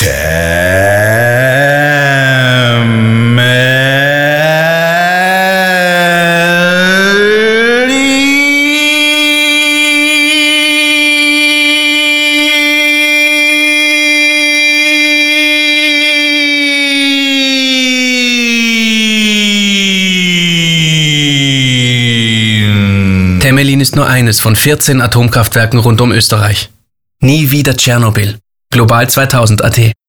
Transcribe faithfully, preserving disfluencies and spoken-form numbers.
Temelin ist nur eines von vierzehn Atomkraftwerken rund um Österreich. Nie wieder Tschernobyl. Global zweitausend Punkt at